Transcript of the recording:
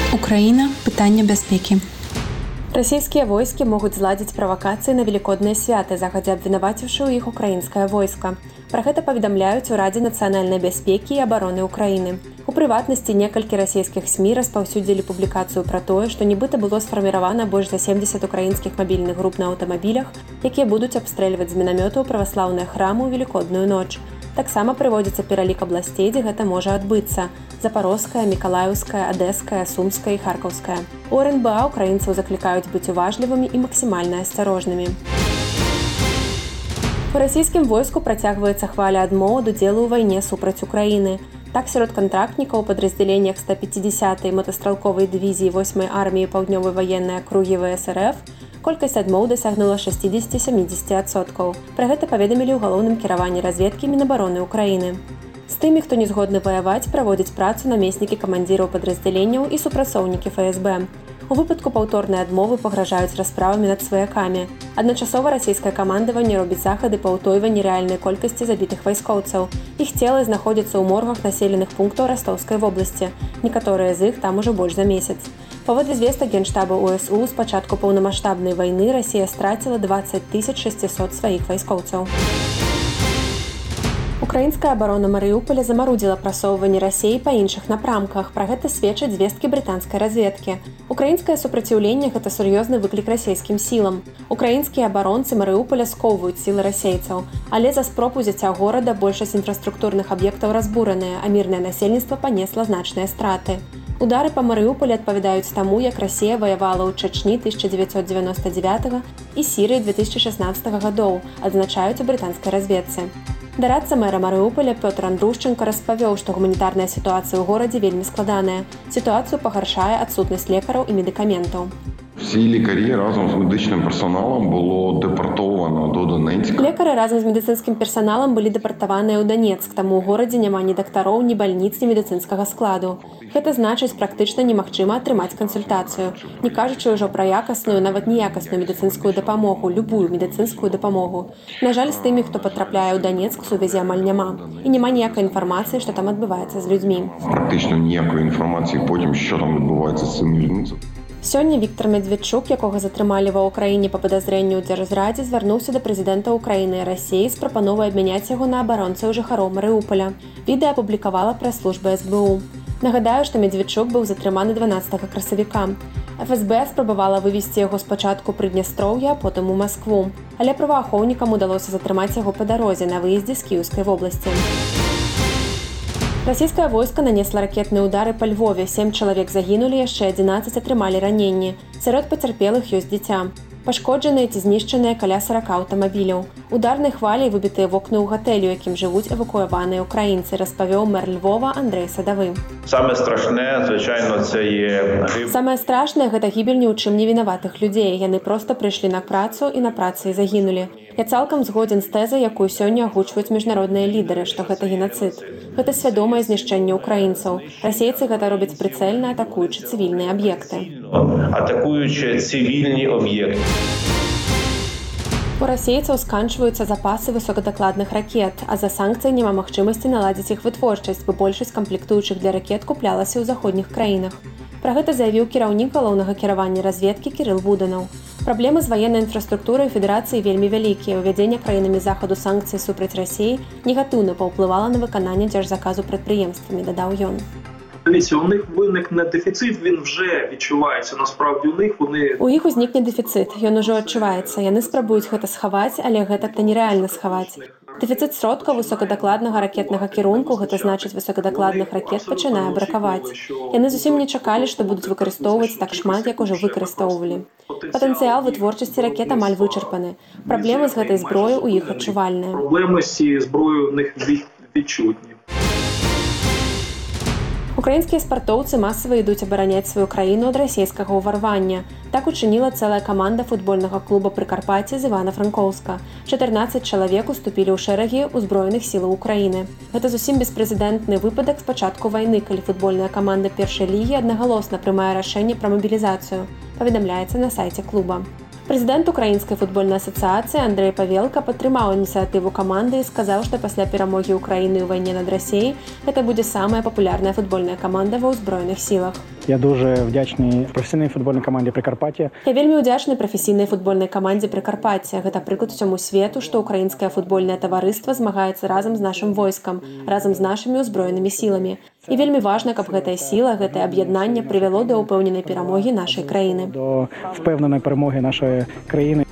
Украіна. Пытанне бяспекі. Расійскія войскі могуць зладзіць правакацыі на велікодныя святы, загадзя абвінаваціўшы ў іх украінскае войска. Пра гэта паведамляюць у Радзе нацыянальнай бяспекі і абароны Украіны. У прыватнасці некалькі расійскіх СМІ распаўсюдзілі публікацыю пра тое, што нібыта было сфарміравана больш за 70 украінскіх мабільных груп на аўтамабілях, якія будуць абстрэльваць з мінамётаў праваслаўныя храмы ў велікодную ноч. Таксама прыводзіцца пералік абласцей, дзе гэта можа адбыцца: Запорозская, Мікалаеўская, Адэская, Сумская і Харкаўская. У РНБА украінцаў заклікаюць быць уважлівымі і максімальна асцярожнымі. У расійскім войску працягваецца хваля адмоў ад удзелу ў вайне супраць Украіны. Так, сярод кантрактнікаў у падраздзяленнях 150-й мотастралковай дывізіі 8-й арміі паўднёвай ваеннай акругі ВСРФ колькасць адмоў дасягнула 60-70%. Пра гэта паведамілі ў галоўным кіраванні разведкі Мінабароны Украіны. З тымі, хто не згодны ваяваць, праводзяць працу намеснікі камандзіраў падраздзяленняў і супрацоўнікі ФСБ. У выпадку паўторнай адмовы пагражаюць расправамі над сваякамі. Адначасова расійскае камандаванне робіць захады па ўтойванні рэальнай колькасці забітых вайскоўцаў. Іх целы знаходзяцца ў моргах населеных пунктаў Ростаўскай вобласці. Некаторыя з іх там ужо больш за месяц. Паводле звестак Генштаба УСУ, з пачатку паўнамаштабнай вайны Расія страціла 20 600 сваіх вайскоўцаў. Украінская абарона Марыуполя замарудзіла прасоўванне Расіі па іншых напрамках. Пра гэта сведчаць звесткі брытанскай разведкі. Украінскае супраціўленне – гэта сур'ёзны выклік расійскім сілам. Украінскія абаронцы Марыуполя скоўваюць сілы расейцаў. Але за спроб узяцця горада большасць інфраструктурных аб'ектаў разбураныя, а мірнае насельніцтва панесла значныя страты. Удары па Марыуполі адпавядаюць таму, як Расія ваявала ў Чачні 1999 і Сірыі 2016 гадоў, адзначаюць у брытанскай разведцы. Дарадца мэра Марыуполя Пётр Андрушченко распавёў, што гуманітарная сітуацыя ў горадзе вельмі складаная. Сітуацыю пагаршае адсутнасць лекараў і медыкаментаў. Всі лікарі разом з медичним персоналом було депортовано до Донецька. Лекары разам з медыцынскім персаналам былі дэпартаваныя ў Донецк, таму ў горадзе няма ні дактароў, ні бальніц, ні медыцынскага складу. Гэта значыць, практычна немагчыма атрымаць кансультацыю. Не кажучы ўжо пра якасную, нават неякасную медыцынскую дапамогу, любую медыцынскую дапамогу. На жаль, з тымі, хто патрапляе ў Донецк, сувязі амаль няма. І няма ніякай інфармацыі, што там адбываецца з людзьмі. Практычна ніякої інфармації потім, що там відбувається з цими людьми. Сёння Віктор Медведчук, якога затрымалі ва ўкраіне па падазрэнню ў дзяржзрадзе, звярнуўся да прэзідэнта Украіны і Расіі з прапановай абмяняць яго на абаронцаў жыхароў Марыуполя. Відэа апублікавала прэс-служба СБУ. Нагадаю, што Медведчук быў затрыманы 12 красавіка. ФСБ спрабавала вывесці яго спачатку Прыднястроўя, а потым у Маскву. Але праваахоўнікам удалося затрымаць яго па дарозе на выездзе з Кіеўскай вобласці. Расійскае войска нанесла ракетныя ўдары па Львове. 7 чалавек загінулі, яшчэ 11 атрымалі раненні. Сярод пацярпелых ёсць дзіця. Пашкоджаныя ці знішчаныя каля 40 аўтамабіляў. Ударнай хваляй выбітыя вокны ў гатэлю, якім жывуць эвакуяваныя ўкраінцы, распавёў мэр Львова Андрэй Садавы. Самае страшнае, звычайна, це є... Самае страшнае – гэта гібель ні ў чым невінаватых людзей. Яны проста прыйшлі на працу і на працы і загінулі. Я цалкам згодзін з тэзай, якую сёння агучваюць міжнародныя лідары, што гэта генацыд. Гэта свядомае знішчэнне ўкраінцаў. Расейцы гэта робяць прыцэльна, атакуючы цывільныя аб'екты. Атакуючы цивільні об'єкти. У расейцаў сканчваюцца запасы высокадакладных ракет, а за санкцыі няма магчымасці наладзіць іх вытворчасць, бо большасць камплектуючых для ракет куплялася ў заходніх краінах. Пра гэта заявіў кіраўнік галоўнага кіравання разведкі Кірыл Буданаў. Праблемы з ваеннай інфраструктурай федэрацыі вельмі вялікія. Увядзенне краінамі захаду санкцый супраць Расіі негатыўна паўплывала на выкананне дзяржзаказу прадпрыемствамі, дадаў ён. У них виникне дефіцит, він вже відчувається. Насправді у іх узнікне дефіцит, ён ужо адчуваецца. Яны спрабуюць гэта схаваць, але гэта нерэальна схаваць. Дэфіцыт сродкаў высокадакладнага ракетнага кірунку, гэта значыць высокадакладных ракет пачынае бракаваць. Яны зусім не чакалі, што будуць выкарыстоўваць так шмат, як ужо выкарыстоўвалі. Патэнцыял вытворчасці ракет амаль вычарпаны. Праблемы з гэтай зброяй у іх адчувальныя. Праблемы з цією зброєю у них відчутні. Украінскія спартоўцы масава ідуць абараняць сваю краіну ад расійскага ўварвання. Так учыніла цэлая каманда футбольнага клуба Прыкарпацце з Івана-Франкоўска. 14 чалавек уступілі ў шэрагі ўзброеных сілаў Украіны. Гэта зусім беспрэзідэнтны выпадак з пачатку вайны, калі футбольная каманда першай лігі аднагалосна прымае рашэнне пра мабілізацыю. Паведамляецца на сайце клуба. Прэзідэнт Украінскай футбольнай асацыяцыі Андрэй Павелка падтрымаў ініцыятыву каманды і сказаў, што пасля перамогі Украіны ў вайне над Расіяй гэта будзе самая папулярная футбольная каманда ва ўзброеных сілах. Я дуже вдячний професійній футбольній команді Прикарпаття. Я вельмі ўдзячны прафесійнай футбольнай камандзе Прикарпаття. Гэта прыклад усяму свету, што ўкраінскае футбольнае таварыства змагаецца разам з нашым войскам, разам з нашымі ўзброенымі сіламі. І вельмі важна, каб гэтая сіла, гэтае аб'яднанне прывяло да ўпэўненай перамогі нашай краіны. До впевненої перемоги нашої країни.